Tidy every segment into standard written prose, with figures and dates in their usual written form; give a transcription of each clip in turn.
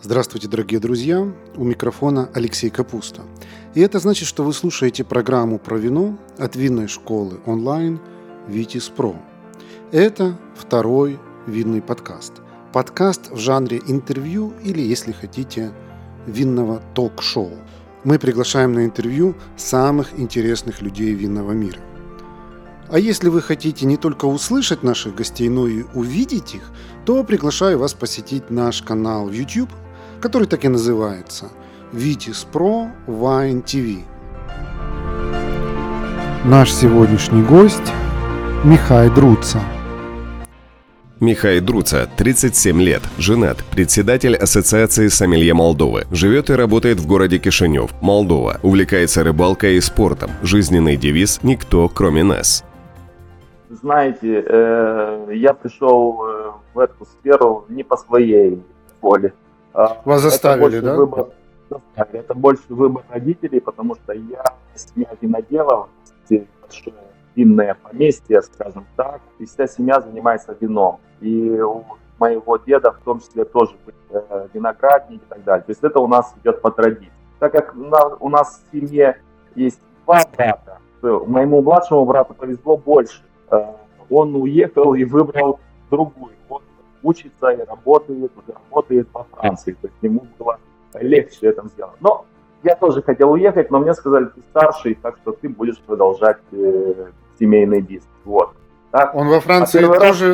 Здравствуйте, дорогие друзья! У микрофона Алексей Капуста. И это значит, что вы слушаете программу про вино от винной школы онлайн Vitis Pro. Это второй винный подкаст. Подкаст в жанре интервью или, если хотите, винного ток-шоу. Мы приглашаем на интервью самых интересных людей винного мира. А если вы хотите не только услышать наших гостей, но и увидеть их, то приглашаю вас посетить наш канал в YouTube, который так и называется Vitis Pro Wine TV. Наш сегодняшний гость Михай Друца. Михай Друца, 37 лет, женат, председатель Ассоциации сомелье Молдовы. Живет и работает в городе Кишинев, Молдова. Увлекается рыбалкой и спортом. Жизненный девиз «Никто, кроме нас». Знаете, я пришел в эту сферу не по своей воле. Вас заставили, да? Это больше выбор родителей, потому что я семья виноделов, большое винное поместье, скажем так, и вся семья занимается вином. И у моего деда в том числе тоже были виноградники и так далее. То есть это у нас идет по традиции. Так как у нас в семье есть два брата, то моему младшему брату повезло больше. Он уехал и выбрал другую. Он учится и работает во Франции. То есть ему было легче это сделать. Но я тоже хотел уехать, но мне сказали, ты старший, так что ты будешь продолжать семейный бизнес. Вот. Так. Он во Франции тоже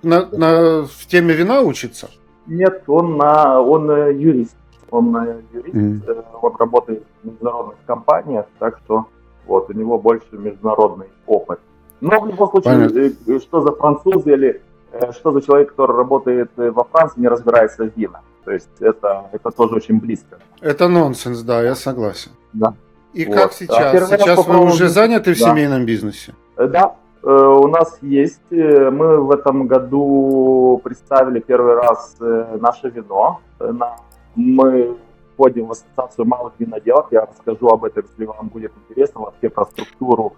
в теме вина учится? Нет, он юрист. Он работает в международных компаниях, так что вот, у него больше международный опыт. Но в любом случае, что за француз или что за человек, который работает во Франции, не разбирается в винах. То есть это тоже очень близко. Это нонсенс, да, я согласен. Да. И вот. Как сейчас? Сейчас вы уже заняты в семейном бизнесе? Да, у нас есть. Мы в этом году представили первый раз наше вино. Мы входим в ассоциацию малых виноделов. Я расскажу об этом, если вам будет интересно, вообще про структуру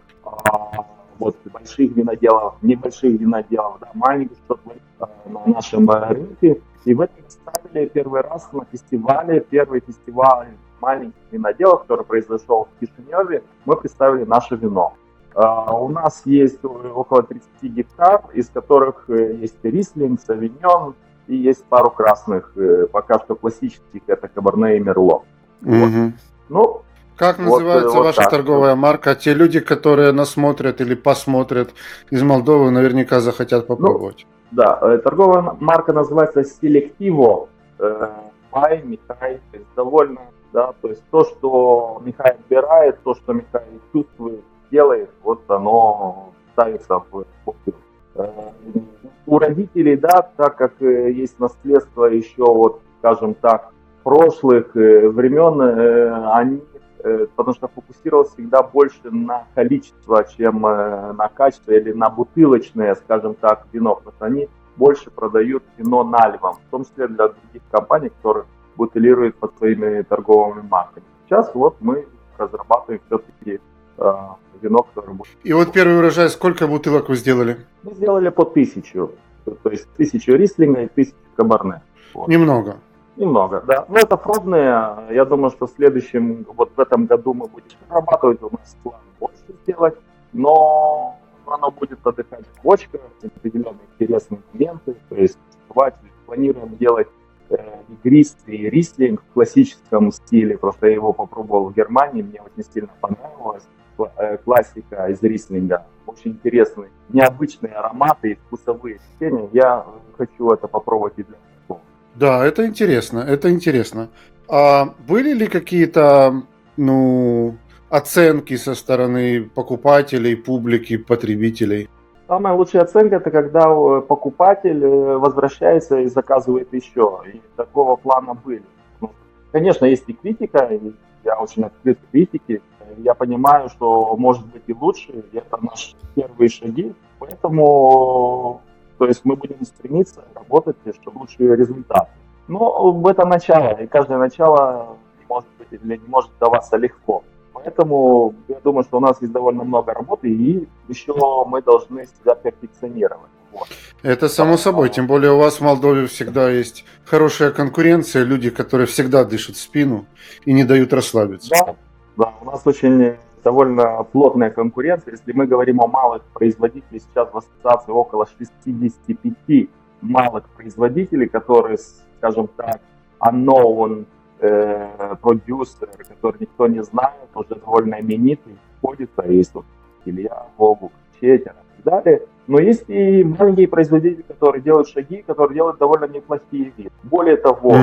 вот больших виноделов, небольших виноделов, да, маленьких, что творится на нашем рынке. И в этом представили первый раз на фестивале, первый фестиваль маленьких виноделов, который произошел в Кишиневе, мы представили наше вино. У нас есть около 30 гектар, из которых есть рислинг, савиньон и есть пару красных, пока что классических, это каберне и мерло. Mm-hmm. Вот. Как называется ваша торговая марка? Те люди, которые нас смотрят или посмотрят из Молдовы, наверняка захотят попробовать. Да, торговая марка называется Селективо Михай, Михай. То есть довольно, да, то есть то, что Михай отбирает, то, что Михай чувствует, делает, вот оно ставится в бутылку. У родителей, да, так как есть наследство еще, вот, скажем так, прошлых времен, они, потому что фокусировался всегда больше на количество, чем на качество или на бутылочное, скажем так, вино, потому что они больше продают вино наливом, в том числе для других компаний, которые бутылируют под своими торговыми марками. Сейчас вот мы разрабатываем все-таки вино, которое будет. И вот первый урожай, сколько бутылок вы сделали? Мы сделали по 1000, то есть 1000 рислинга и 1000 каберне. Вот. Немного, да. Но это пробные. Я думаю, что в следующем, вот в этом году мы будем разрабатывать, у нас план больше сделать, но оно будет отдыхать в бочках, определенные интересные моменты. То есть планируем делать игристый рислинг в классическом стиле. Просто я его попробовал в Германии, мне очень сильно понравилось. Классика из рислинга. Очень интересные, необычные ароматы и вкусовые ощущения. Я хочу это попробовать и для себя. Да, это интересно. А были ли какие-то, оценки со стороны покупателей, публики, потребителей? Самая лучшая оценка – это когда покупатель возвращается и заказывает еще. И такого плана были. Конечно, есть и критика, и я очень открыт к критике. Я понимаю, что может быть и лучше, и это наши первые шаги. Поэтому то есть мы будем стремиться работать, чтобы лучшие результаты. Но это начало, и каждое начало не может быть или не может даваться легко. Поэтому я думаю, что у нас есть довольно много работы, и еще мы должны себя перфекционировать. Вот. Это само собой, тем более у вас в Молдове всегда есть хорошая конкуренция, люди, которые всегда дышат в спину и не дают расслабиться. Да, у нас очень довольно плотная конкуренция. Если мы говорим о малых производителях, сейчас в ассоциации около 65 малых производителей, которые, скажем так, unknown продюсер, который никто не знает, уже довольно именитый, входится, есть вот Илья, Вову, Четер и так далее. Но есть и маленькие производители, которые делают шаги, которые делают довольно неплохие вещи. Более того,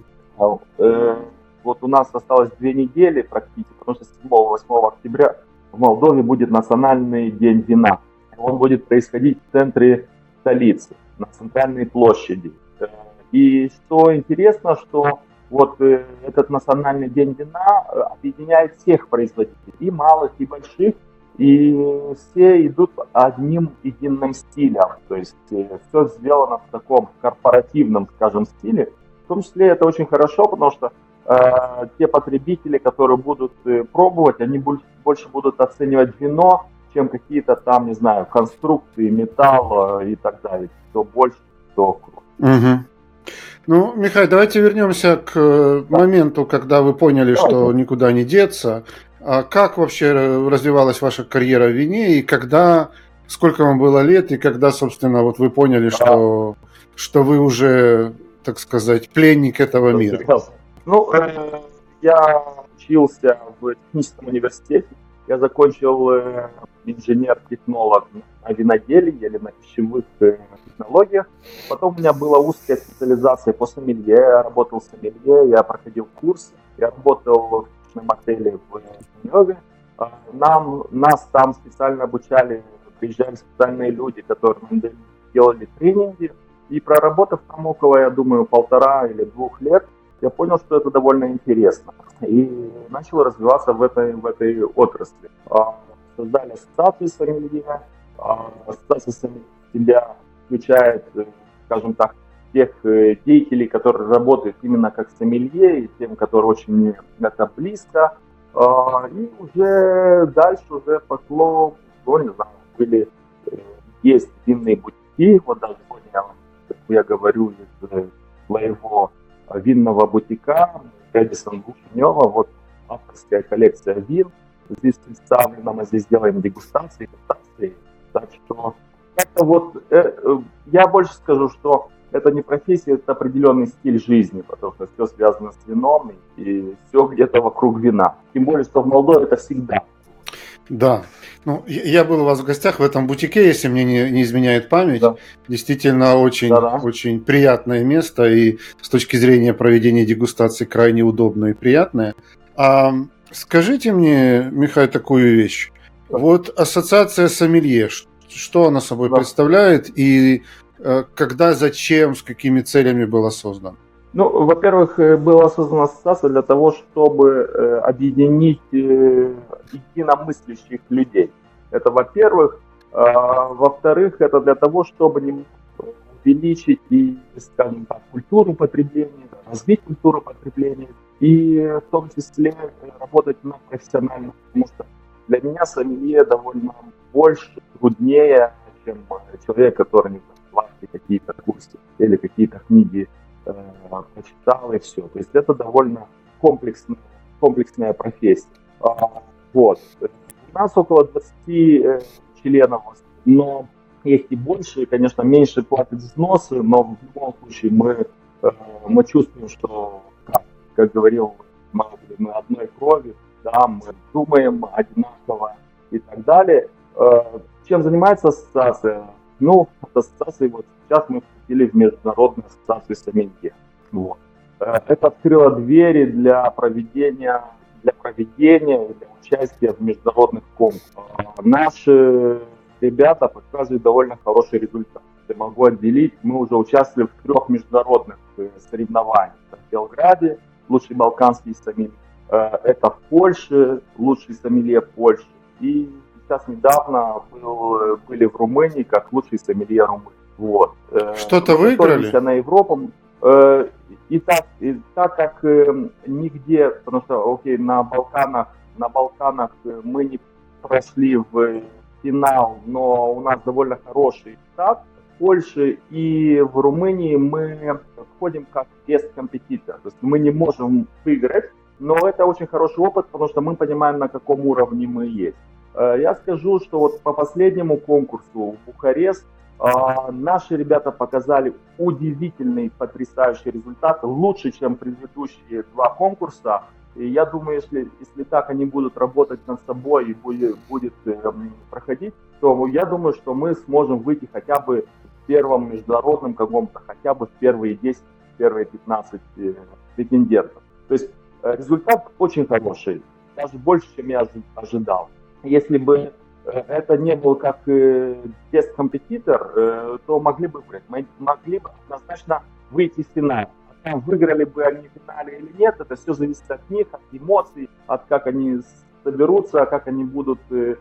вот у нас осталось 2 недели практически, потому что 7-8 октября в Молдове будет национальный день вина. Он будет происходить в центре столицы, на центральной площади. И что интересно, что вот этот национальный день вина объединяет всех производителей, и малых, и больших, и все идут одним единым стилем. То есть все сделано в таком корпоративном, скажем, стиле. В том числе это очень хорошо, потому что те потребители, которые будут пробовать, они больше будут оценивать вино, чем какие-то там, не знаю, конструкции, металл и так далее. Кто больше, кто круче. Ну, Михаил, давайте вернемся к моменту, когда вы поняли, что никуда не деться. А как вообще развивалась ваша карьера в вине, и сколько вам было лет, и когда, собственно, вот вы поняли, что вы уже, так сказать, пленник этого мира? Ну, я учился в техническом университете, я закончил инженер-технолог на виноделии или на пищевых технологиях. Потом у меня была узкая специализация по сомелье, я работал сомелье, я проходил курсы, я работал в пищевом отеле в Нью-Йорке. Нас там специально обучали, приезжали специальные люди, которые делали тренинги. И проработав там около, я думаю, 1,5 или 2 лет, я понял, что это довольно интересно. И начал развиваться в этой отрасли. Создали ассоциацию сомелье. Ассоциация сомелье включает, скажем так, тех деятелей, которые работают именно как сомелье, и тем, которые очень это близко. И уже дальше пошло, не знаю, есть винные бутики. Вот даже сегодня, я говорю, из своего винного бутика Эдисон Глушенева, вот авторская коллекция вин. Здесь представлена, мы здесь делаем дегустации. Так что это вот, я больше скажу, что это не профессия, это определенный стиль жизни, потому что все связано с вином и все где-то вокруг вина. Тем более, что в Молдове это всегда. Да. Ну, я был у вас в гостях в этом бутике, если мне не изменяет память. Да. Действительно, очень приятное место, и с точки зрения проведения дегустации крайне удобное и приятное. А скажите мне, Михаил, такую вещь. Да. Вот ассоциация сомелье, что она собой представляет, и когда, зачем, с какими целями была создана? Ну, во-первых, была создана ассоциация для того, чтобы объединить единомыслящих людей. Это во-первых. Во-вторых, это для того, чтобы увеличить и, скажем так, культуру потребления, развить культуру потребления и в том числе работать на профессиональном, потому что для меня сомелье довольно больше, труднее, чем человек, который не знает какие-то курсы или какие-то книги прочитал и все. То есть это довольно комплексная профессия. Вот. У нас около 20 членов, но есть и больше, конечно, меньше платят взносы, но в любом случае мы чувствуем, что, как говорил, мы одной крови, да, мы думаем одинаково и так далее. Чем занимается ассоциация? Ну, ассоциация, вот сейчас мы вступили в Международную ассоциацию сомелье. Вот. Это открыло двери для проведения и для участия в международных конкурсах. Наши ребята показывают довольно хороший результат. Я могу отделить, мы уже участвовали в 3 международных соревнованиях. Это в Белграде, лучший балканский сомелье. Это в Польше, лучший сомелье Польши. И сейчас недавно были в Румынии как лучший сомелье Румынии. Вот. Что-то выиграли? На Европу. И так как нигде, потому что, на Балканах мы не прошли в финал, но у нас довольно хороший результат. Польше и в Румынии мы входим как guest competitor. То есть мы не можем выиграть, но это очень хороший опыт, потому что мы понимаем, на каком уровне мы есть. Я скажу, что вот по последнему конкурсу в Бухарест наши ребята показали удивительный, потрясающий результат, лучше, чем предыдущие 2 конкурса. И я думаю, если так они будут работать над собой и будет проходить, то я думаю, что мы сможем выйти хотя бы в первом международном каком-то, хотя бы в первые 10, первые 15 претендентов. То есть результат очень хороший, даже больше, чем я ожидал. Если бы это не был как тест-компетитор, то могли бы выиграть. Мы могли бы однозначно выйти в финал. Выиграли бы они в финале или нет, это все зависит от них, от эмоций, от как они соберутся, как они будут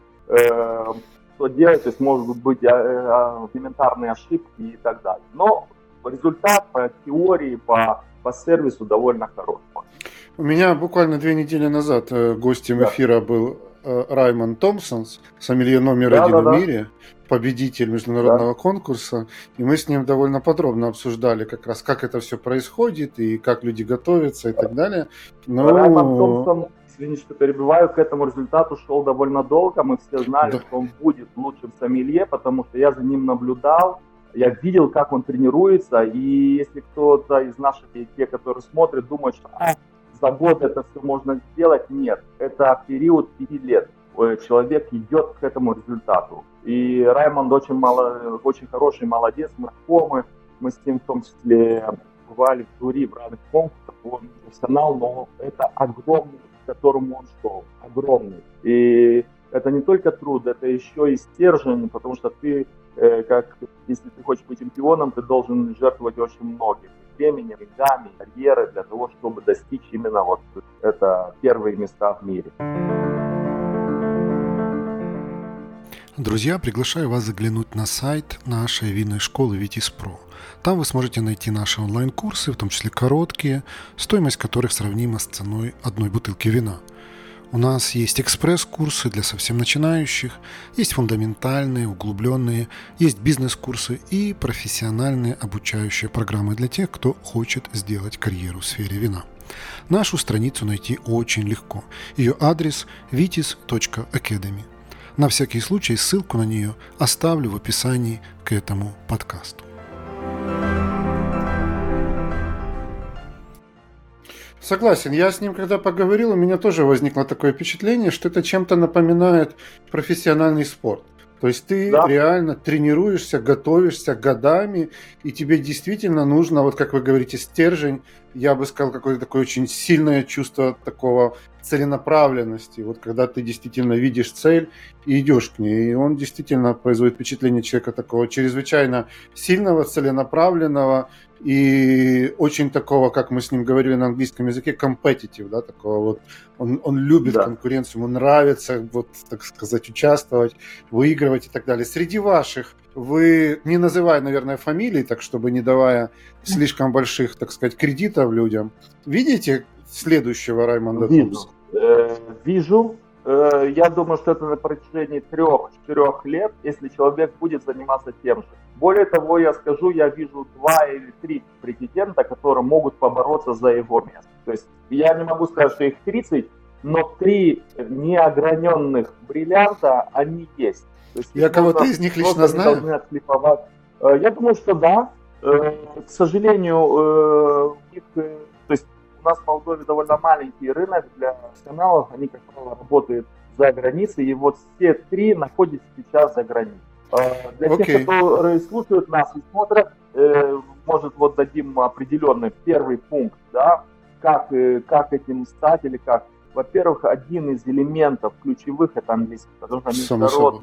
что делать, то есть могут быть элементарные ошибки и так далее. Но результат по теории, по сервису довольно хороший. У меня буквально 2 недели назад гостем эфира был Раймонд Томпсон, сомелье номер 1 в мире, победитель международного конкурса, и мы с ним довольно подробно обсуждали как раз, как это все происходит, и как люди готовятся, и так далее. Но... Раймонд Томпсон, извините, что перебиваю, к этому результату шел довольно долго, мы все знали, что он будет лучшим сомелье, потому что я за ним наблюдал, я видел, как он тренируется, и если кто-то из наших, те, которые смотрят, думает, что за год это все можно сделать, нет, это период 5 лет. Человек идет к этому результату. И Раймонд очень хороший, молодец, мы знакомы, мы с ним в том числе бывали в жюри в разных конкурсах, он профессионал, но это огромный, к которому он шел, огромный. И это не только труд, это еще и стержень, потому что ты, если ты хочешь быть чемпионом, ты должен жертвовать очень многим. Временем, деньгами, карьерой для того, чтобы достичь именно вот это первые места в мире. Друзья, приглашаю вас заглянуть на сайт нашей винной школы Vitis.Pro. Там вы сможете найти наши онлайн-курсы, в том числе короткие, стоимость которых сравнима с ценой одной бутылки вина. У нас есть экспресс-курсы для совсем начинающих, есть фундаментальные, углубленные, есть бизнес-курсы и профессиональные обучающие программы для тех, кто хочет сделать карьеру в сфере вина. Нашу страницу найти очень легко. Ее адрес vitis.academy. На всякий случай ссылку на нее оставлю в описании к этому подкасту. Согласен, я с ним когда поговорил, у меня тоже возникло такое впечатление, что это чем-то напоминает профессиональный спорт. То есть ты реально тренируешься, готовишься годами, и тебе действительно нужно, вот как вы говорите, стержень, я бы сказал, какое-то такое очень сильное чувство такого целенаправленности. Вот когда ты действительно видишь цель и идешь к ней. И он действительно производит впечатление человека такого чрезвычайно сильного, целенаправленного и очень такого, как мы с ним говорили на английском языке, competitive, да, такого вот. Он любит конкуренцию, ему нравится, вот, так сказать, участвовать, выигрывать и так далее. Среди ваших, вы, не называя, наверное, фамилий, так чтобы не давая слишком больших, так сказать, кредитов людям, видите следующего Раймонда Томпсона? Вижу. Я думаю, что это на протяжении 3-4 лет, если человек будет заниматься тем же. Более того, я скажу, я вижу 2 или 3 претендента, которые могут побороться за его место. То есть я не могу сказать, что их 30, но 3 неограненных бриллианта, они есть. То есть я кого-то из них лично знаю? Я думаю, что да. К сожалению, то есть у нас в Молдове довольно маленький рынок для профессионалов, они, как правило, работают за границей, и вот все 3 находятся сейчас за границей. Для тех, которые слушают нас и смотрят, может, вот дадим определенный первый пункт, да, как этим стать или как. Во-первых, один из элементов ключевых – это английский, потому что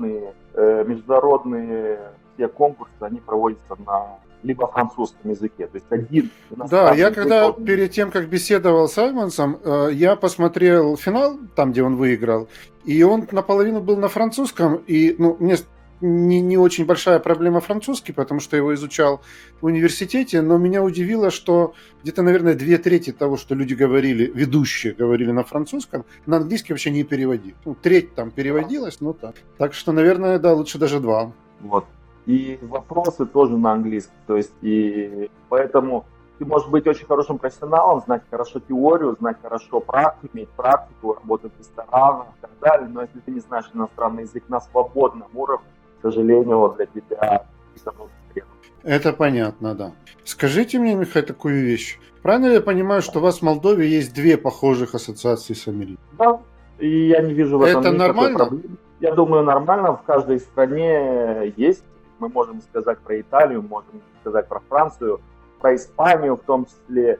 международные все конкурсы, они проводятся на либо французском языке. То есть один. Да, я когда перед тем, как беседовал с Саймонсом, я посмотрел финал, там, где он выиграл, и он наполовину был на французском, и мне не очень большая проблема французский, потому что я его изучал в университете, но меня удивило, что где-то, наверное, 2/3 того, что люди говорили, ведущие говорили на французском, на английский вообще не переводили. 1/3 там переводилось, так. Так что, наверное, да, лучше даже 2. Вот. и вопросы тоже на английском. То есть, и поэтому ты можешь быть очень хорошим профессионалом, знать хорошо теорию, знать хорошо практику, иметь практику, работать в ресторанах и так далее, но если ты не знаешь иностранный язык на свободном уровне, к сожалению, для тебя это будет. Это понятно, да. Скажите мне, Михаил, такую вещь. Правильно ли я понимаю, что у вас в Молдове есть две похожих ассоциации сомелье? Да, и я не вижу в этом Это никакой нормально? проблемы. Я думаю, нормально. В каждой стране есть. Мы можем сказать про Италию, можем сказать про Францию, про Испанию в том числе.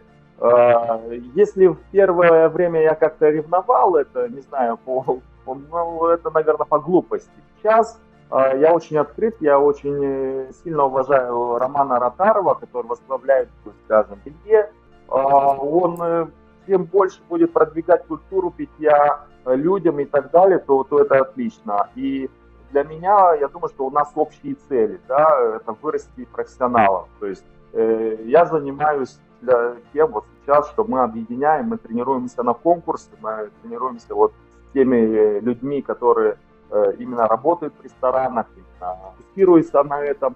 Если в первое время я как-то ревновал, это, не знаю, это, наверное, по глупости. Сейчас я очень открыт, я очень сильно уважаю Романа Ротарова, который возглавляет, скажем, питье. Он чем больше будет продвигать культуру питья людям и так далее, то это отлично. И для меня, я думаю, что у нас общие цели, да, это вырасти профессионалов. То есть я занимаюсь тем вот сейчас, что мы объединяем, мы тренируемся на конкурсе, мы тренируемся вот с теми людьми, которые именно работают в ресторанах, именно фокусируются на этом.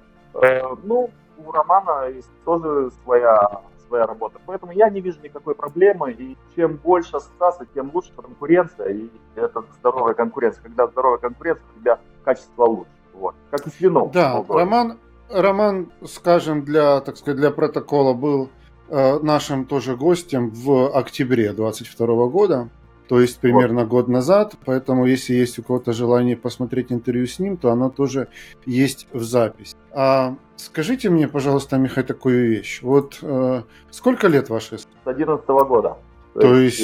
У Романа есть тоже своя работа. Поэтому я не вижу никакой проблемы. И чем больше ассоциаций, тем лучше конкуренция. И это здоровая конкуренция. Когда здоровая конкуренция, у тебя качество лучше. Вот. Как и с вином. Да, Роман, скажем, для протокола был нашим тоже гостем в октябре 2022 года. То есть примерно год назад. Поэтому, если есть у кого-то желание посмотреть интервью с ним, то оно тоже есть в записи. Скажите мне, пожалуйста, Михаил, такую вещь. Вот сколько лет вашей? С 2011 года. То есть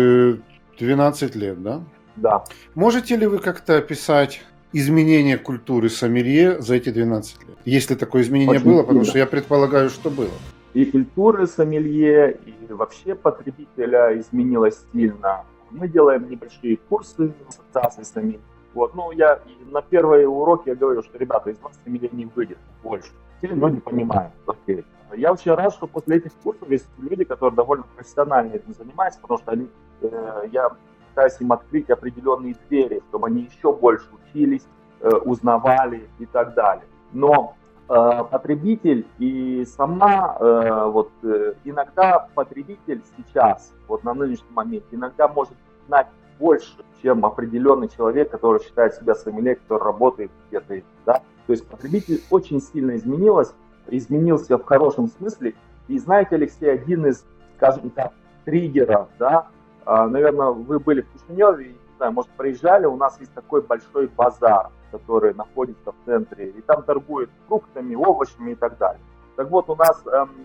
12 лет, да? Да. Можете ли вы как-то описать изменение культуры сомелье за эти 12 лет? Если такое изменение очень было, сильно. потому что я предполагаю, что было. И культура сомелье, и вообще потребителя изменилась сильно. Мы делаем небольшие курсы ассоциации сомелье. Вот, я на первые уроки я говорю, что, ребята, из вас сомелье не выйдет больше. Все люди понимают. Окей. Я очень рад, что после этих курсов есть люди, которые довольно профессионально этим занимаются, потому что я пытаюсь им открыть определенные двери, чтобы они еще больше учились, узнавали и так далее. Но потребитель и иногда потребитель сейчас, вот на нынешний момент, иногда может знать больше, чем определенный человек, который считает себя сомелье, который работает где-то, да. То есть потребитель очень сильно изменился в хорошем смысле. И знаете, Алексей, один из, скажем так, триггеров, да, наверное, вы были в Кишиневе, не знаю, может, проезжали, у нас есть такой большой базар, который находится в центре, и там торгуют фруктами, овощами и так далее. Так вот, у нас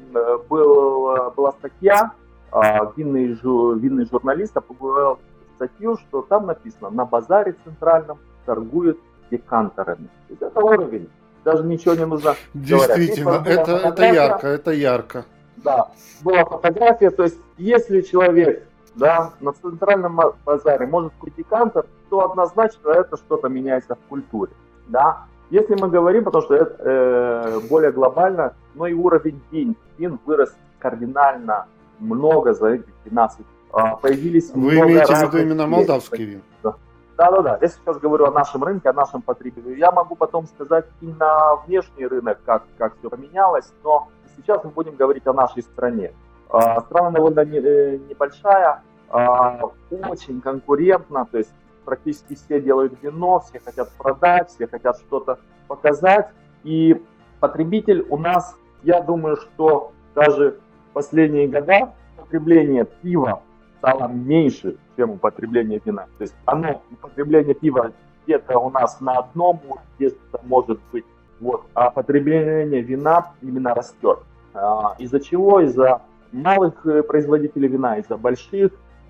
была статья, винный журналист опубликовал статью, что там написано: на базаре центральном торгуют декантерами. Это уровень, даже ничего не нужно Действительно, это ярко. Да, была фотография, то есть если человек, да, на центральном базаре может купить декантер, то однозначно это что-то меняется в культуре, да. Если мы говорим, потому что это более глобально, но и уровень вин вырос кардинально много за эти 15 лет. Появились Вы имеете в виду именно молдавский вин? Да. Я сейчас говорю о нашем рынке, о нашем потребителе. Я могу потом сказать и на внешний рынок, как все поменялось, но сейчас мы будем говорить о нашей стране. Страна довольно небольшая, очень конкурентна, то есть практически все делают вино, все хотят продать, все хотят что-то показать. И потребитель у нас, я думаю, что даже в последние годы потребление пива стало меньше, чем употребление вина. То есть употребление пива где-то у нас на одном уровне, где-то может быть, а потребление вина именно растет. Из-за чего? Из-за малых производителей вина, из-за больших.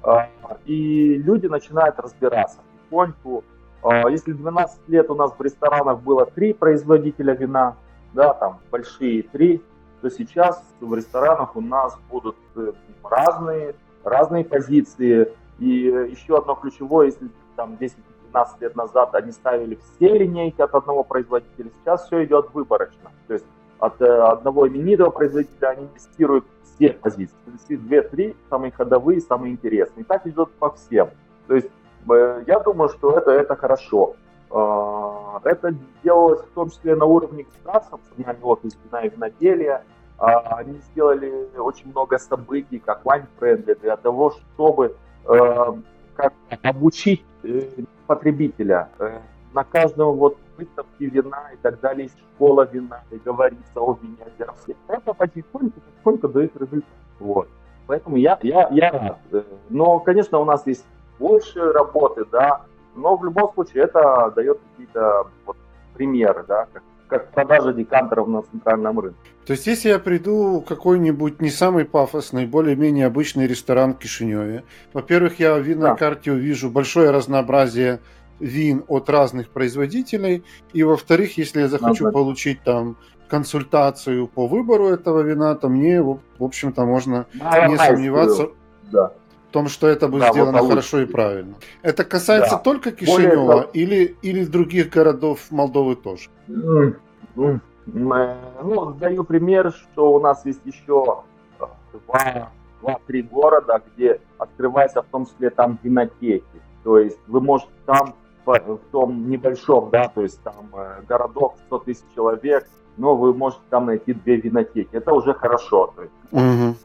И люди начинают разбираться потихоньку. Если 12 лет у нас в ресторанах было 3 производителя вина, да, там большие 3, то сейчас в ресторанах у нас будут разные позиции. И еще одно ключевое, если там 10-15 лет назад они ставили все линейки от одного производителя, сейчас все идет выборочно. То есть от одного именитого производителя они тестируют все позиции. То есть 2-3 самые ходовые, самые интересные. И так идет по всем. То есть я думаю, что это хорошо. Это делалось в том числе на уровне государства, национальный офис вина и виноделия. Они сделали очень много событий, как Wine Friendly, для того, чтобы как обучить потребителя. На каждом выставке вина и так далее есть школа вина, и говорится о вине. Это потихоньку дает результат. Вот. Поэтому я рад. Но, конечно, у нас есть больше работы, да, но в любом случае это дает какие-то примеры, да, как продажа декантеров на центральном рынке. То есть, если я приду в какой-нибудь не самый пафосный, более-менее обычный ресторан в Кишиневе, во-первых, я в винной карте увижу большое разнообразие вин от разных производителей, и во-вторых, если я захочу получить там консультацию по выбору этого вина, то мне, в общем-то, можно не сомневаться в том, что это будет сделано хорошо и правильно. Это касается только Кишинева или других городов Молдовы тоже? Даю пример, что у нас есть еще 2-3 города, где открывается в том числе там винотеки. То есть вы можете там, в том небольшом, да, то есть там городок 100 тысяч человек, но вы можете там найти 2 винотеки. Это уже хорошо. То есть,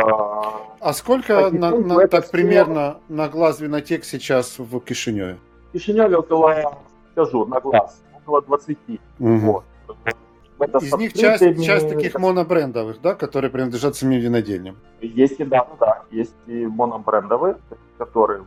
а сколько так примерно на глаз винотек сейчас в Кишиневе? В Кишиневе на глаз, около 20. Вот. Из них часть таких монобрендовых, да, которые принадлежат самим винодельням? Есть есть и монобрендовые, которые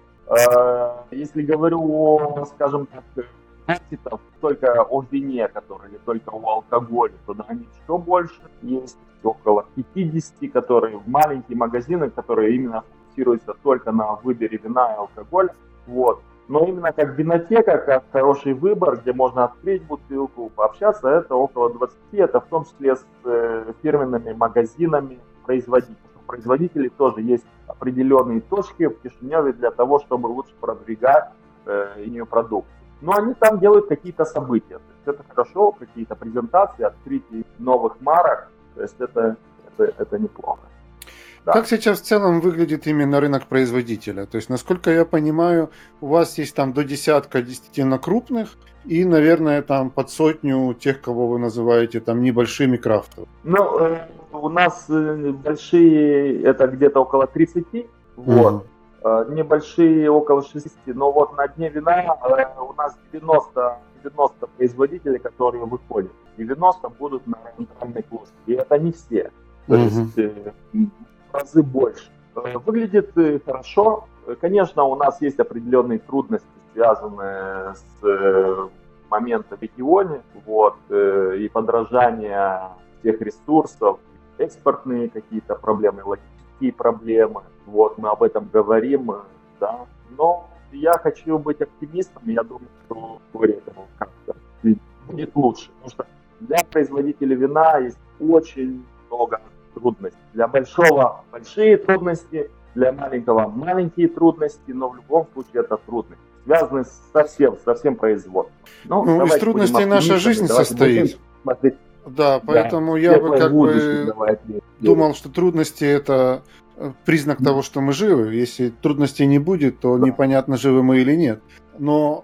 Если говорю о, скажем так, только о вине, которые только о алкоголе, то да, они еще больше. Есть около 50, которые маленькие магазины, которые именно фокусируются только на выборе вина и алкоголя. Вот. Но именно как винотека, как хороший выбор, где можно открыть бутылку, пообщаться, это около 20. Это в том числе с фирменными магазинами производителей. У производителей тоже есть определенные точки в Кишиневе для того, чтобы лучше продвигать ее продукцию. Но они там делают какие-то события. То есть это хорошо, какие-то презентации, открытие новых марок. То есть это неплохо. Да. Как сейчас в целом выглядит именно рынок производителя? То есть, насколько я понимаю, у вас есть там до десятка действительно крупных и, наверное, там под 100 тех, кого вы называете там небольшими крафтовыми. У нас большие, это где-то около 30, небольшие около 60, но на дне вина у нас 90 производителей, которые выходят. 90 будут на центральной площади. И это не все. То есть в разы больше. Выглядит хорошо. Конечно, у нас есть определенные трудности, связанные с моментом в регионе, и подорожание всех ресурсов, экспортные какие-то проблемы, логистические проблемы. Мы об этом говорим, да. Но я хочу быть оптимистом, и я думаю, что вскоре это как-то будет лучше. Потому что для производителей вина есть очень много трудностей. Для большого большие трудности, для маленького маленькие трудности, но в любом случае это трудности, связанные со всем производством. Из трудностей наша жизнь состоит. Да, поэтому я бы думал, что трудности это признак того, что мы живы. Если трудностей не будет, то непонятно, живы мы или нет. Но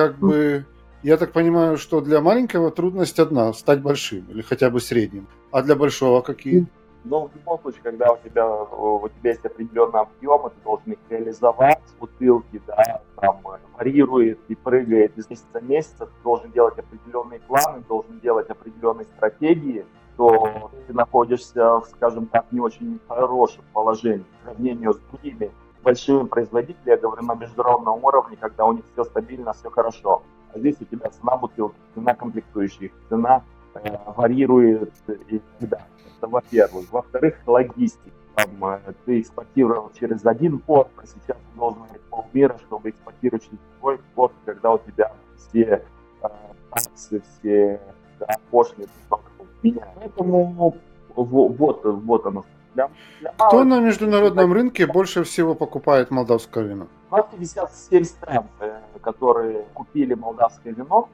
я так понимаю, что для маленького трудность одна – стать большим или хотя бы средним. А для большого какие? Но в любом случае, когда у тебя есть определенный объем, ты должен их реализовать, бутылки, да, там варьирует и прыгает из месяца в месяц, ты должен делать определенные планы, должен делать определенные стратегии, то ты находишься, скажем так, не очень хорошем положении по сравнению с другими большими производителями, я говорю, на международном уровне, когда у них все стабильно, все хорошо. А здесь у тебя цена бутылки, цена комплектующих, цена варьирует и так далее. Это во-первых. Во-вторых, логистика. Ты экспортировал через один порт, а сейчас ты должен иметь полмира, чтобы экспортировать через другой порт, когда у тебя все таксы, все пошлины меняют. Поэтому вот оно. Кто на международном рынке больше всего покупает молдавское вино? У нас 57 стран, которые купили молдавское вино.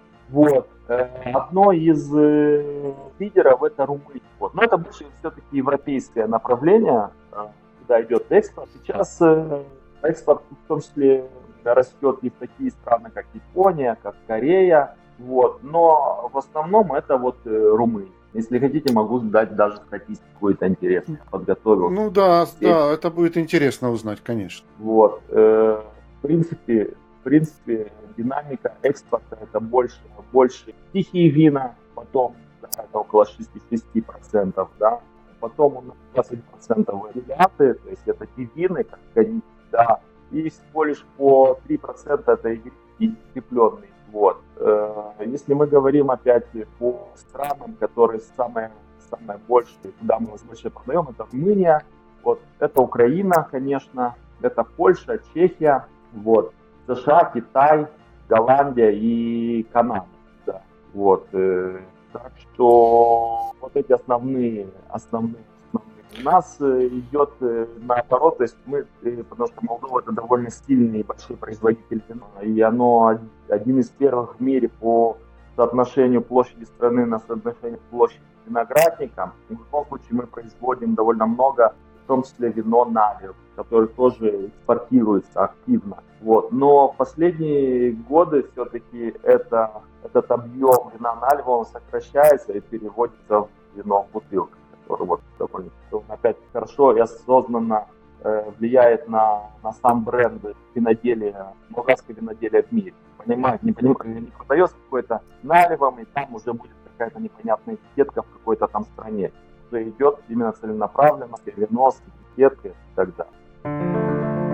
Одно из лидеров это Румыния. Но это больше все-таки европейское направление, куда идет экспорт. Сейчас экспорт, в том числе растет и в такие страны, как Япония, как Корея, вот, но в основном это вот Румыния. Если хотите, могу дать даже статистику какую-то интересную, подготовил. Ну да, да, это будет интересно узнать, конечно. Вот, в принципе, динамика экспорта это больше тихие вина, потом да, это около 66%, да, потом у нас 20% варианты, то есть это те вины, как коньяк, да, и всего лишь по 3% это игристые крепленные. Вот. Если мы говорим опять по странам, которые самые большие, куда мы больше продаем, это Румыния, вот, это Украина, конечно, это Польша, Чехия, вот, США, Китай, Голландия и Канада. Да. Вот. Так что вот эти основные. У нас идет наоборот, то есть мы, потому что Молдова это довольно сильный и большой производитель вина, и оно один из первых в мире по соотношению площади страны на соотношение площади виноградника. И в любом случае мы производим довольно много, в том числе вино Навио, которое тоже экспортируется активно. Вот. Но в последние годы все-таки этот объем вина Навио он сокращается и переводится в вино в бутылках, который вот довольно опять хорошо и осознанно влияет на сам бренд виноделия, болгарское виноделие в мире. Понимаете, не продается какой-то наливом, и там уже будет какая-то непонятная этикетка в какой-то там стране. Что идет именно целенаправленно, вино с этикеткой и так далее.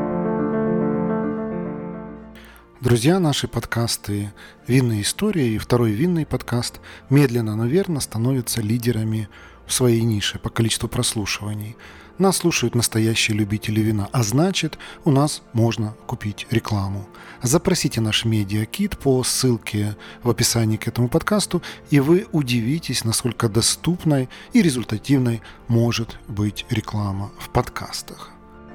Друзья, наши подкасты «Винные истории» и второй винный подкаст медленно, но верно становятся лидерами в своей нише по количеству прослушиваний. Нас слушают настоящие любители вина, а значит, у нас можно купить рекламу. Запросите наш медиакит по ссылке в описании к этому подкасту, и вы удивитесь, насколько доступной и результативной может быть реклама в подкастах.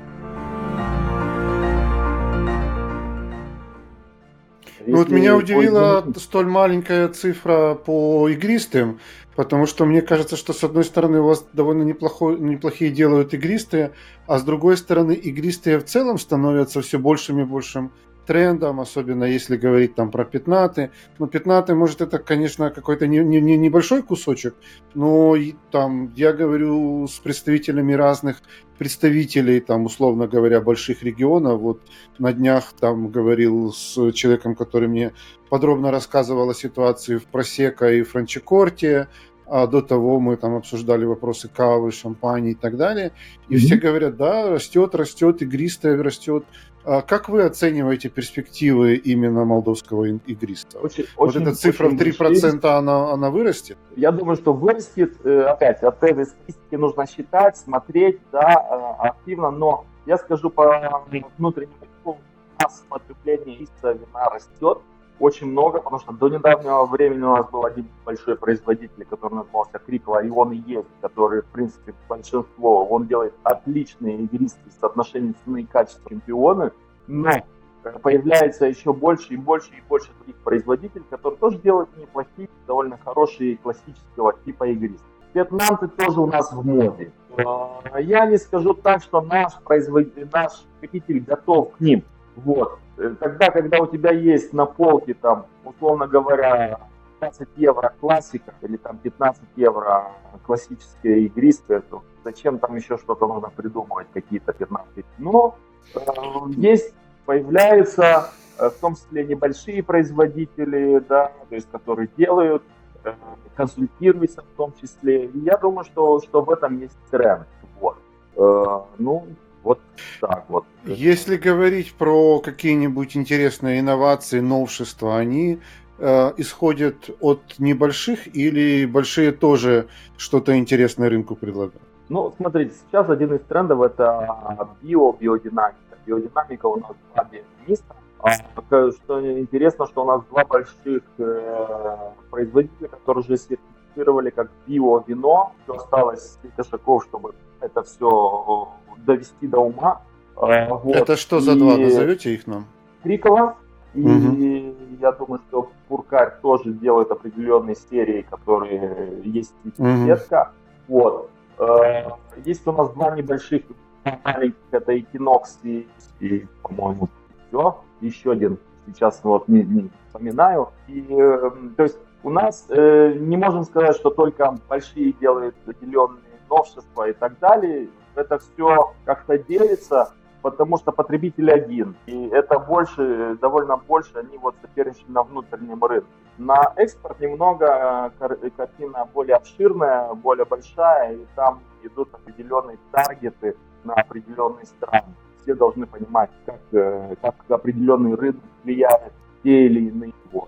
Ну, вот меня удивила столь маленькая цифра по игристым, потому что мне кажется, что с одной стороны у вас довольно неплохие делают игристые, а с другой стороны игристые в целом становятся все большим и большим трендом, особенно если говорить там про пятнаты. Ну, пятнаты, может, это, конечно, какой-то не небольшой кусочек, но там я говорю с представителями разных представителей, там, условно говоря, больших регионов. Вот на днях там говорил с человеком, который мне подробно рассказывал о ситуации в Просекко и Франчикорте, а до того мы там обсуждали вопросы кавы, шампани и так далее. И все говорят, да, растет, игристое растет. Как вы оцениваете перспективы именно молдовского игристого? Вот эта цифра в 3% она вырастет? Я думаю, что вырастет. Опять, от этой статистики нужно считать, смотреть, да, активно. Но я скажу по внутреннему, у нас потребление ириса вина растет очень много, потому что до недавнего времени у нас был один большой производитель, который назывался Крикла, и он и есть, который, в принципе, большинство, он делает отличные игристые соотношения цены и качества чемпионы, но появляется еще больше и больше других производителей, которые тоже делают неплохие, довольно хорошие классического типа игристые. Вьетнамцы тоже у нас в моде. Я не скажу так, что наш потребитель готов к ним. Вот. Тогда, когда у тебя есть на полке, там, условно говоря, 15 евро классика или там 15 евро классическое игристое, то зачем там еще что-то нужно придумывать, какие-то 15. Но появляются в том числе небольшие производители, да, то есть которые делают, консультируются в том числе. И я думаю, что в этом есть тренд. Вот. Вот так вот. Если говорить про какие-нибудь интересные инновации, новшества, они исходят от небольших или большие тоже что-то интересное рынку предлагают? Ну, смотрите, сейчас один из трендов – это биодинамика. Биодинамика у нас два биодинамиста. Что интересно, что у нас два больших производителя, которые уже сертифицировали как биовино. Все осталось несколько шагов, чтобы это все довести до ума. Вот. Это что за два? Назовете их нам? Крикла. И я думаю, что Пуркарь тоже делает определенные серии, которые есть этикетка. Вот. Есть у нас два небольших маленьких, это Equinox и по-моему, Все, еще один сейчас вот не вспоминаю. И, то есть у нас не можем сказать, что только большие делают определенные новшества и так далее. Это все как-то делится, потому что потребитель один. И это больше, довольно больше, они вот соперничают на внутреннем рынке. На экспорт немного картина более обширная, более большая, и там идут определенные таргеты на определенные страны. Все должны понимать, как определенный рынок влияет те или иные его.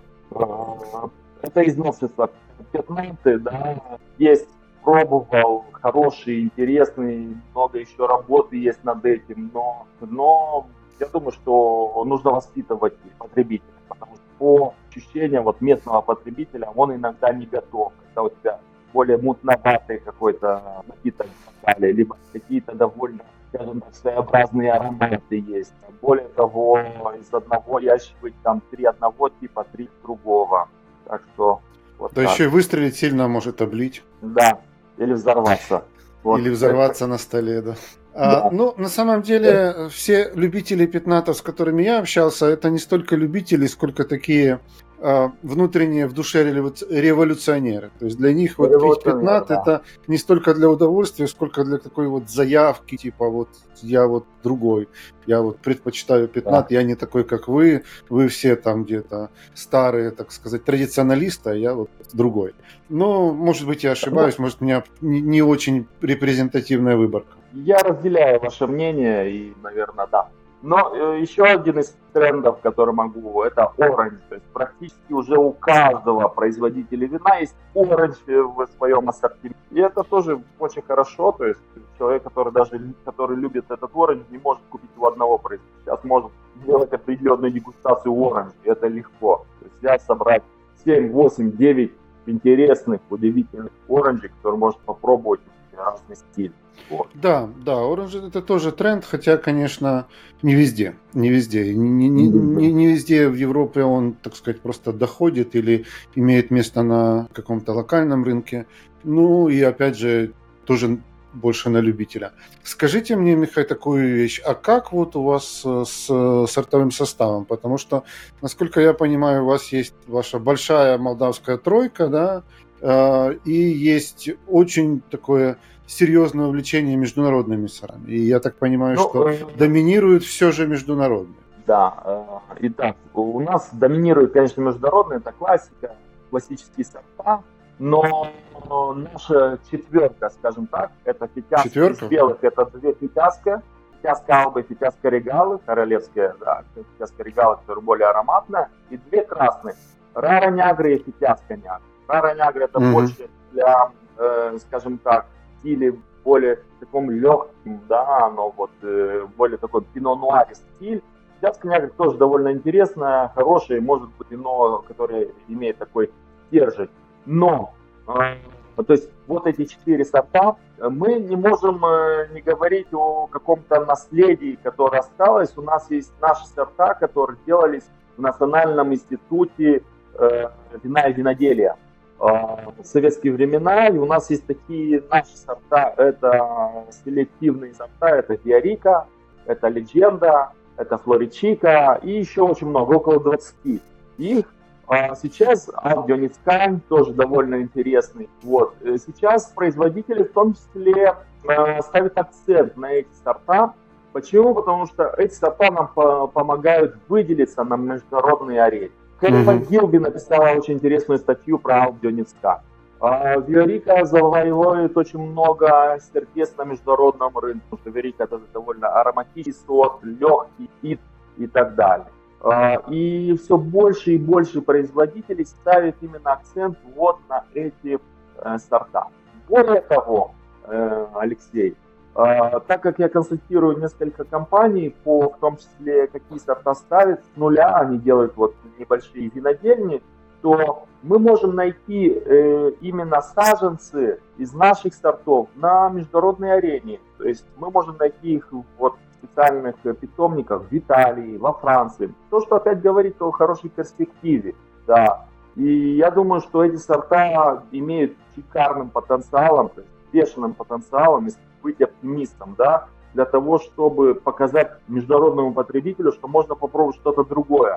Это из новшества. Пятнаты, да, есть, пробовал, хороший, интересный, много еще работы есть над этим, но я думаю, что нужно воспитывать потребителя, потому что по ощущениям вот местного потребителя он иногда не готов, когда у тебя более мутноватый какой-то напиток, либо какие-то довольно, скажем так, своеобразные ароматы есть. Более того, из одного ящика там 3 одного типа, 3 другого. Так что вот да, так. еще и выстрелить сильно может облить. Да, или взорваться. Вот. Или взорваться на столе, да. Да. Ну, на самом деле, все любители пятнатов, с которыми я общался, это не столько любители, сколько такие внутренние в душе революционеры. То есть для них вот пить пятнат, да, это не столько для удовольствия, сколько для такой вот заявки, типа вот я вот другой, я вот предпочитаю пятнат, да. Я не такой, как вы все там где-то старые, так сказать, традиционалисты, а я вот другой. Но, может быть, я ошибаюсь, может, у меня не очень репрезентативная выборка. Я разделяю ваше мнение и, наверное, да. Но еще один из трендов, который могу, это оранж. То есть практически уже у каждого производителя вина есть оранж в своем ассортименте. И это тоже очень хорошо. То есть человек, который любит этот оранж, не может купить у одного производителя. Сейчас может сделать определенную дегустацию оранж. И это легко. То есть взять, собрать 7, 8, 9 интересных, удивительных оранжей, которые может попробовать разный стиль. Вот. Да, оранж это тоже тренд, хотя, конечно, не везде. Не везде в Европе он, так сказать, просто доходит или имеет место на каком-то локальном рынке. Ну и опять же, тоже больше на любителя. Скажите мне, Михай, такую вещь, а как вот у вас с сортовым составом? Потому что, насколько я понимаю, у вас есть ваша большая молдавская тройка, да, и есть очень такое серьезное увлечение международными сортами. И я так понимаю, что доминирует все же международные. Да, итак, у нас доминирует, конечно, международные, это классика, классические сорта, но наша четверка, скажем так, это фитяска из белых, это 2 фитяска, фитяска Албы, фитяска Регалы, королевская, да, фитяска Регалы, которая более ароматная, и 2 красных, Рара Нягра и фитяска Нягра. Рара Нягра это больше для, скажем так, стиле более таком легким, да, но вот более такой пино-нуарист стиль. Фитяска Нягра тоже довольно интересная, хорошая, может быть вино, которое имеет такой стержень. Но, то есть вот эти 4 сорта, мы не можем не говорить о каком-то наследии, которое осталось. У нас есть наши сорта, которые делались в Национальном институте вина и виноделия в советские времена, и у нас есть такие наши сорта, это селективные сорта, это Фиорика, это Легенда, это Флоричика и еще очень много, около 20 их. Сейчас Аудионицкань тоже довольно интересный. Вот. Сейчас производители в том числе ставят акцент на эти сорта. Почему? Потому что эти сорта нам помогают выделиться на международной арене. Кэрри Гилби написала очень интересную статью про Аудионицкань. Фиорика завоевывает очень много сердец на международном рынке, потому что Фиорика это довольно ароматичный сорт, легкий, хит и так далее. И все больше и больше производителей ставят именно акцент вот на эти сорта. Более того, Алексей, так как я консультирую несколько компаний, в том числе какие сорта ставят с нуля, они делают вот небольшие винодельни, то мы можем найти именно саженцы из наших сортов на международной арене. То есть мы можем найти их вот в специальных питомниках в Италии, во Франции. То, что опять говорит о хорошей перспективе. Да. И я думаю, что эти сорта имеют шикарным потенциалом, то есть бешеным потенциалом, если быть оптимистом, да. для того, чтобы показать международному потребителю, что можно попробовать что-то другое.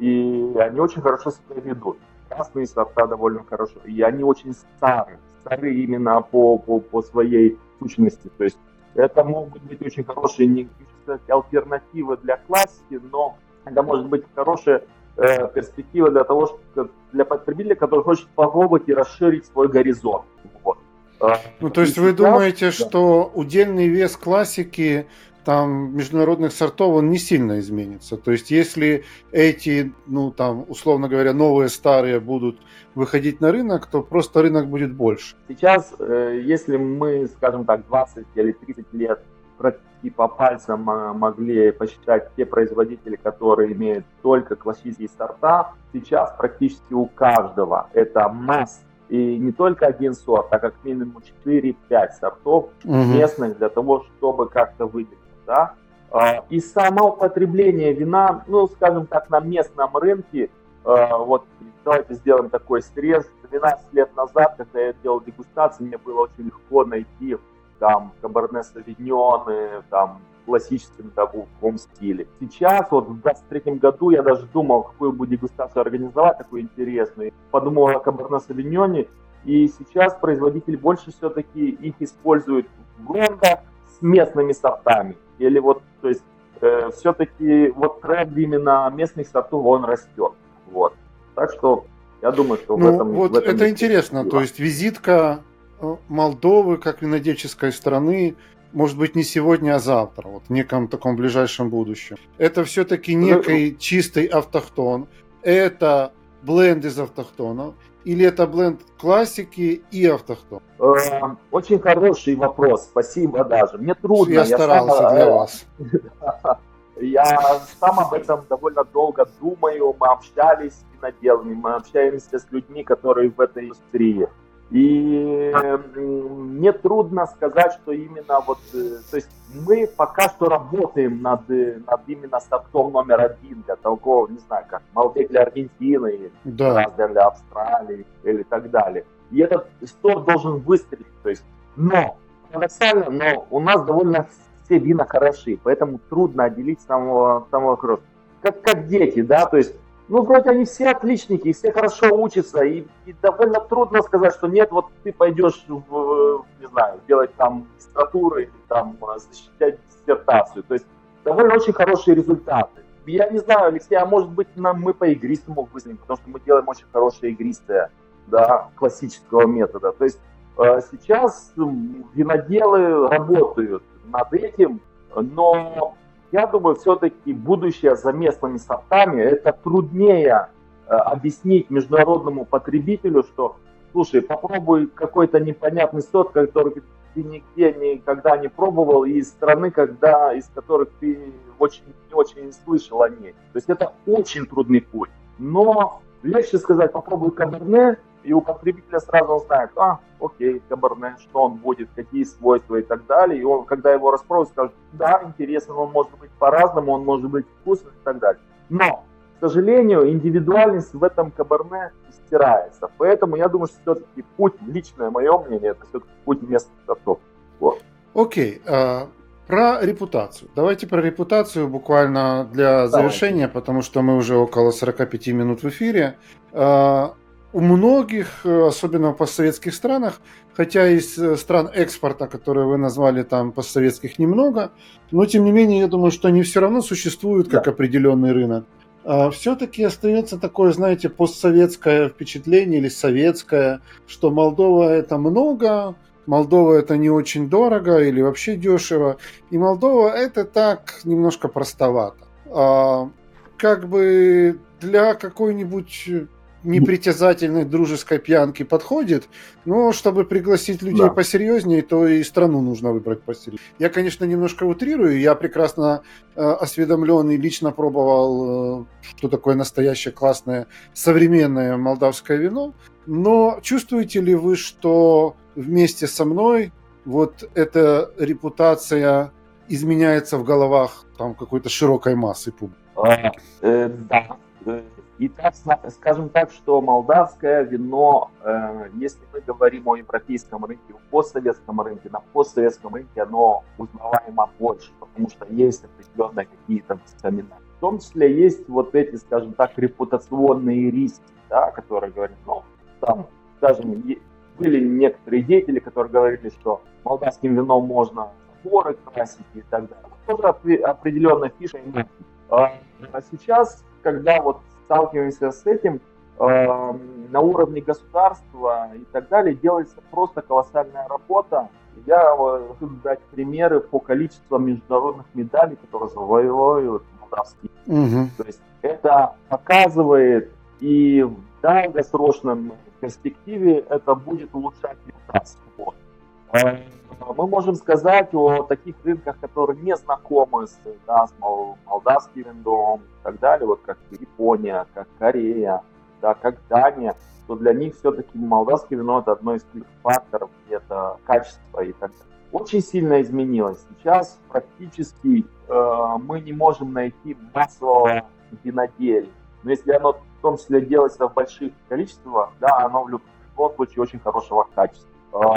И они очень хорошо себя ведут. Красные сорта довольно хорошо. И они очень старые именно по своей сущности. То есть это могут быть очень хорошие, не сказать, альтернативы для классики, но это может быть хорошая перспектива для того, что для потребителя, который хочет попробовать и расширить свой горизонт. Вот. Ну, то есть вы думаете, что удельный вес классики, там, международных сортов, он не сильно изменится? То есть если эти, ну, там, условно говоря, новые, старые будут выходить на рынок, то просто рынок будет больше? Сейчас, если мы, скажем так, 20 или 30 лет практически по пальцам могли посчитать те производители, которые имеют только классические сорта, сейчас практически у каждого это масс. И не только один сорт, а как минимум 4-5 сортов местных для того, чтобы как-то выделить. Да? И само употребление вина, ну, скажем так, на местном рынке, вот давайте сделаем такой срез. 12 лет назад, когда я делал дегустации, мне было очень легко найти там каберне-совиньоны, там в классическом таком стиле. Сейчас, вот в 23 году, я даже думал, какую бы дегустацию организовать, такую интересную. Подумал о каберне-совиньоне, и сейчас производитель больше все-таки их использует в блендах с местными сортами. Или вот, то есть, все-таки вот тренд именно местных сортов, он растет. Вот. Так что я думаю, что в этом это интересно. То есть визитка Молдовы как винодельческой страны может быть не сегодня, а завтра, вот в неком таком ближайшем будущем. Это все-таки некий чистый автохтон, это бленд из автохтонов, или это бленд классики и автохтон? Очень хороший вопрос, спасибо даже. Мне трудно. Я старался для вас. Я сам об этом довольно долго думаю, мы общались с виноделами, мы общаемся с людьми, которые в этой индустрии. И мне трудно сказать, что именно вот, то есть мы пока что работаем над именно сортом номер один для такого, не знаю, как Малбек для Аргентины, или для Австралии или так далее. И этот сорт должен выстрелить, то есть, но парадоксально, но у нас довольно все вина хороши, поэтому трудно отделить самого хорошего. Как дети, да, то есть, ну, вроде они все отличники, все хорошо учатся, и довольно трудно сказать, что нет, вот ты пойдешь, не знаю, делать там магистратуру или там защищать диссертацию. То есть довольно очень хорошие результаты. Я не знаю, Алексей, а может быть мы по игристому вызовем, потому что мы делаем очень хорошее игристое, да, классического метода. То есть сейчас виноделы работают над этим, но я думаю, все-таки будущее за местными сортами, это труднее объяснить международному потребителю, что, слушай, попробуй какой-то непонятный сорт, который ты нигде никогда не пробовал, и из страны, из которых ты не очень слышал о ней. То есть это очень трудный путь. Но легче сказать, попробуй каберне, и у потребителя сразу он знает, окей, каберне, что он будет, какие свойства и так далее. И он, когда его распробует, скажет, да, интересно, он может быть по-разному, он может быть вкусным и так далее. Но, к сожалению, индивидуальность в этом каберне стирается. Поэтому я думаю, что все-таки путь, личное мое мнение, это все-таки путь местных сортов. Вот. Окей. Про репутацию. Давайте про репутацию буквально для завершения, потому что мы уже около 45 минут в эфире. У многих, особенно в постсоветских странах, хотя из стран экспорта, которые вы назвали там постсоветских, немного, но тем не менее, я думаю, что они все равно существуют как определенный рынок. Все-таки остается такое, знаете, постсоветское впечатление или советское, что Молдова это много, Молдова это не очень дорого или вообще дешево, и Молдова это так немножко простовато. Как бы для какой-нибудь непритязательной дружеской пьянки подходит, но чтобы пригласить людей посерьезнее, то и страну нужно выбрать посерьезнее. Я, конечно, немножко утрирую, я прекрасно осведомлен и лично пробовал, что такое настоящее классное современное молдавское вино, но чувствуете ли вы, что вместе со мной вот эта репутация изменяется в головах там какой-то широкой массы публики? Да. И так, скажем так, что молдавское вино, если мы говорим о европейском рынке, о постсоветском рынке, на постсоветском рынке оно узнаваемо больше, потому что есть определенные какие-то воспоминания. В том числе есть вот эти, скажем так, репутационные риски, да, которые говорят, там, скажем, были некоторые деятели, которые говорили, что молдавским вином можно заборы красить и так далее. Тоже определенная фиша и нет. А сейчас, когда вот сталкиваемся с этим, на уровне государства и так далее, делается просто колоссальная работа. Я хочу дать примеры по количеству международных медалей, которые завоевывают молдавские. То есть это показывает, и в долгосрочном перспективе это будет улучшать репутацию. Мы можем сказать о таких рынках, которые не знакомы с молдавским вином и так далее, вот как Япония, как Корея, да, как Дания, то для них все-таки молдавское вино это одно из ключевых факторов, это качество и так далее. Очень сильно изменилось. Сейчас практически мы не можем найти массового виноделия. Но если оно в том числе делается в больших количествах, да, оно в любом случае очень хорошего качества.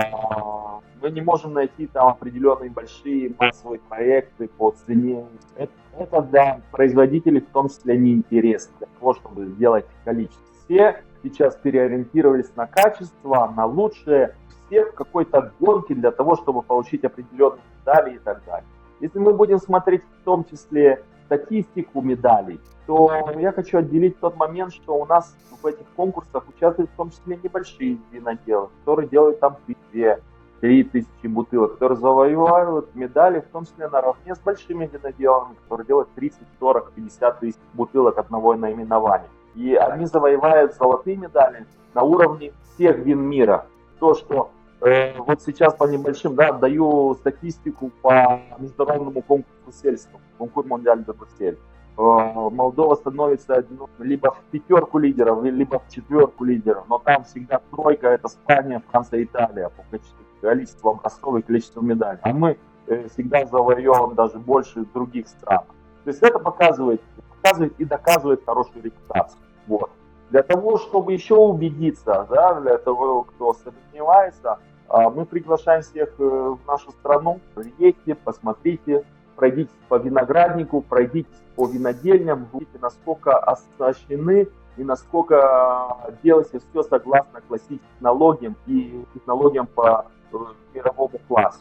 Мы не можем найти там определенные большие массовые проекты по цене. Это для производителей в том числе неинтересно, для того, чтобы сделать количество. Все сейчас переориентировались на качество, на лучшее, все в какой-то гонке для того, чтобы получить определенные медали и так далее. Если мы будем смотреть в том числе статистику медалей, то я хочу отделить тот момент, что у нас в этих конкурсах участвуют в том числе небольшие виноделы, которые делают там 2-3 тысячи бутылок, которые завоевывают медали, в том числе наравне с большими виноделами, которые делают 30, 40, 50 тысяч бутылок одного наименования. И они завоевают золотые медали на уровне всех вин мира. То, что вот сейчас по небольшим, да, даю статистику по международному конкурсу сельскому, конкурс Монdial de Bruxelles. Молдова становится либо в пятерку лидеров, либо в четверку лидеров, но там всегда тройка, это Испания, Франция, Италия по количеству образцов и количеству медалей. А мы всегда завоевываем даже больше других стран. То есть это показывает и доказывает хорошую репутацию. Вот. Для того, чтобы еще убедиться, да, для того, кто сомневается, мы приглашаем всех в нашу страну. Приедьте, посмотрите, пройдитесь по винограднику, пройдитесь по винодельням, увидите, насколько оснащены и насколько делается все согласно классическим технологиям и технологиям по мировому классу.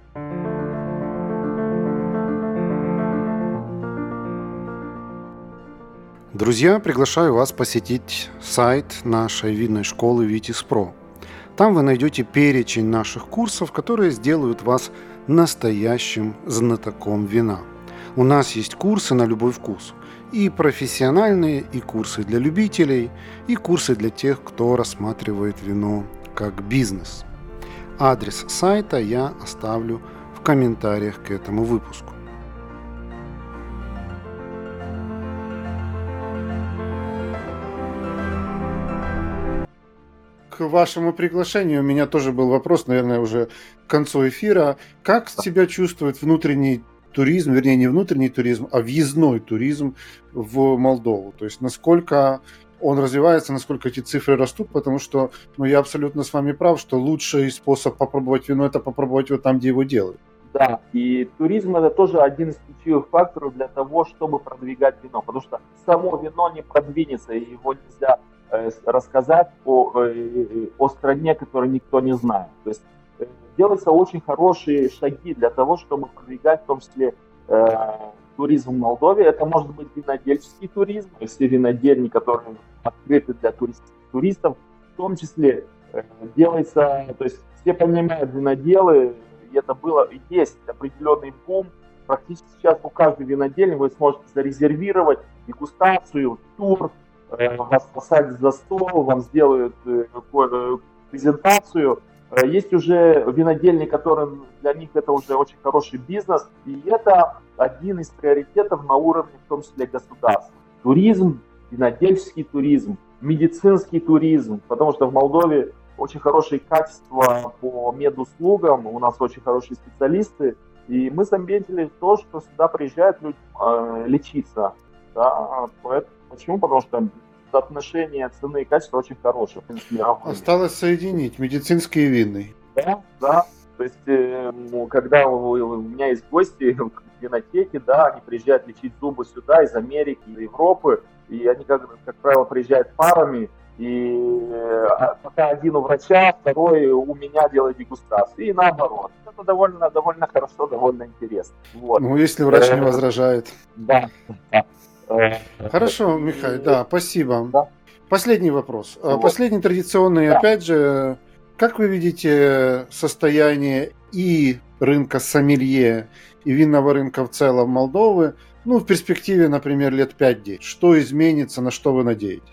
Друзья, приглашаю вас посетить сайт нашей винной школы Vitis.Pro. Там вы найдете перечень наших курсов, которые сделают вас настоящим знатоком вина. У нас есть курсы на любой вкус. И профессиональные, и курсы для любителей, и курсы для тех, кто рассматривает вино как бизнес. Адрес сайта я оставлю в комментариях к этому выпуску. К вашему приглашению у меня тоже был вопрос, наверное, уже к концу эфира. Как себя чувствует внутренний туризм, вернее, не внутренний туризм, а въездной туризм в Молдову? То есть насколько он развивается, насколько эти цифры растут, потому что я абсолютно с вами прав, что лучший способ попробовать вино – это попробовать его там, где его делают. Да, и туризм – это тоже один из ключевых факторов для того, чтобы продвигать вино, потому что само вино не продвинется, и его нельзя рассказать о стране, которую никто не знает. То есть делаются очень хорошие шаги для того, чтобы продвигать в том числе туризм в Молдове. Это может быть винодельческий туризм, все винодельни, которые открыты для туристов, в том числе делается, то есть все понимают, виноделы, и это было, и есть определенный бум. Практически сейчас у каждой винодельни вы сможете зарезервировать дегустацию, тур, вас посадят за стол, вам сделают презентацию. Есть уже винодельни, которые для них это уже очень хороший бизнес, и это один из приоритетов на уровне, в том числе, государства. Туризм, винодельческий туризм, медицинский туризм, потому что в Молдове очень хорошее качество по медуслугам, у нас очень хорошие специалисты, и мы заметили то, что сюда приезжают люди лечиться. Да? Почему? Потому что соотношение цены и качества очень хорошее. Осталось соединить медицинский и винный. Да. То есть, когда у меня есть гости в винотеке, да, они приезжают лечить зубы сюда из Америки, из Европы, и они, как правило, приезжают парами, и пока один у врача, второй у меня делает дегустацию, и наоборот. Это довольно хорошо, довольно интересно. Вот. Ну, если врач не возражает. Да. Хорошо, Михаил, да, спасибо. Да. Последний вопрос. Вот. Последний традиционный, Да. опять же, как вы видите состояние и рынка сомелье, и винного рынка в целом Молдовы, в перспективе, например, лет 5-10? Что изменится, на что вы надеетесь?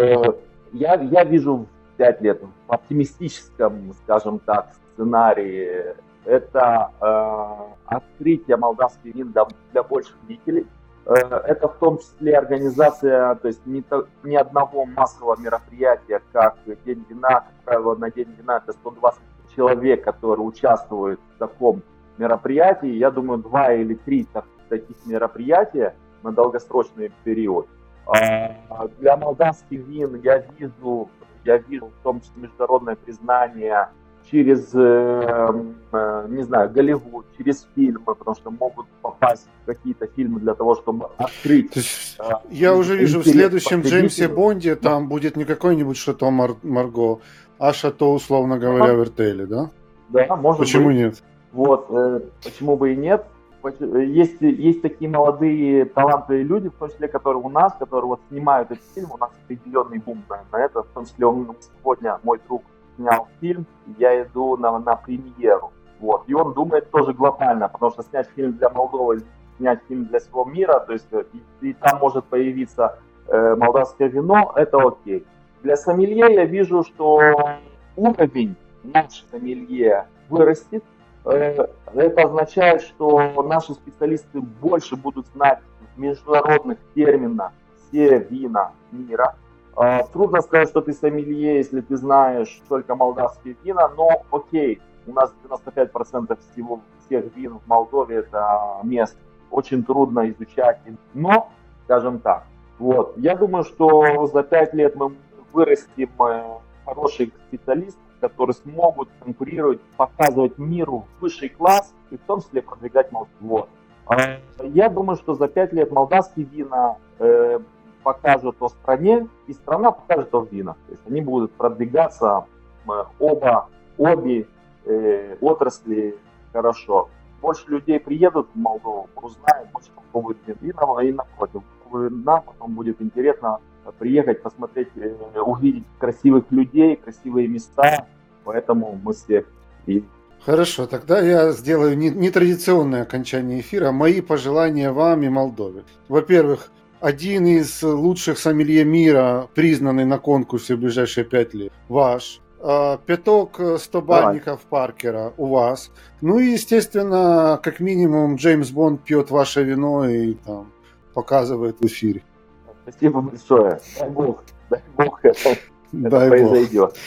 Я вижу в 5 лет в оптимистическом, скажем так, сценарии это открытие молдавских вин для больших зрителей. Это в том числе организация, то есть не одного массового мероприятия, как День вина. Как правило, на День вина это 120 человек, которые участвуют в таком мероприятии. Я думаю, 2 или 3 таких мероприятия на долгосрочный период. Для молдавских вин я вижу в том числе международное признание через, не знаю, Голливуд, через фильмы, потому что могут попасть в какие-то фильмы для того, чтобы открыть. Я уже вижу, в следующем Джеймсе Бонде там будет не какой-нибудь Шато Марго, а Шато, условно говоря, в Эртеле, да? Да, может быть. Почему нет? Вот, почему бы и нет. Есть такие молодые, талантливые люди, в том числе, которые у нас, которые вот снимают этот фильм, у нас определенный бум на это, в том числе сегодня мой друг снял фильм, я иду на премьеру, вот, и он думает тоже глобально, потому что снять фильм для Молдовы, снять фильм для всего мира, то есть и там может появиться молдавское вино, это окей. Для сомелье я вижу, что уровень наших сомелье вырастет. Это означает, что наши специалисты больше будут знать в международных терминах все вина мира. Трудно сказать, что ты сомелье, если ты знаешь только молдавские вина, но окей, у нас 95% всех вин в Молдове это место. Очень трудно изучать, но, скажем так, вот, я думаю, что за 5 лет мы вырастим хороших специалистов, которые смогут конкурировать, показывать миру высший класс и в том числе продвигать Молдову. Вот. Я думаю, что за 5 лет молдавские вина покажут о стране, и страна покажет о винах. То есть они будут продвигаться обе отрасли хорошо. Больше людей приедут в Молдову, узнают, больше попробуют вина, и напротив. Нам потом будет интересно приехать, посмотреть, увидеть красивых людей, красивые места, поэтому мы все приедем. Хорошо, тогда я сделаю нетрадиционное окончание эфира. Мои пожелания вам и Молдове. Во-первых, один из лучших сомелье мира, признанный на конкурсе в ближайшие 5 лет, ваш. Пяток 100-бальников Паркера у вас. Ну и, естественно, как минимум, Джеймс Бонд пьет ваше вино и там показывает в эфире. Спасибо большое. Дай Бог это произойдет.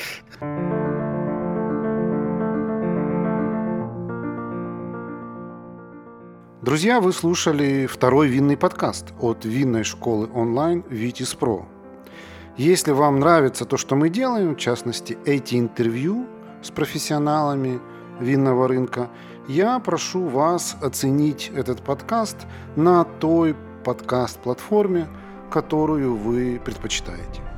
Друзья, вы слушали второй винный подкаст от винной школы онлайн Vitis Pro. Если вам нравится то, что мы делаем, в частности, эти интервью с профессионалами винного рынка, я прошу вас оценить этот подкаст на той подкаст-платформе, которую вы предпочитаете.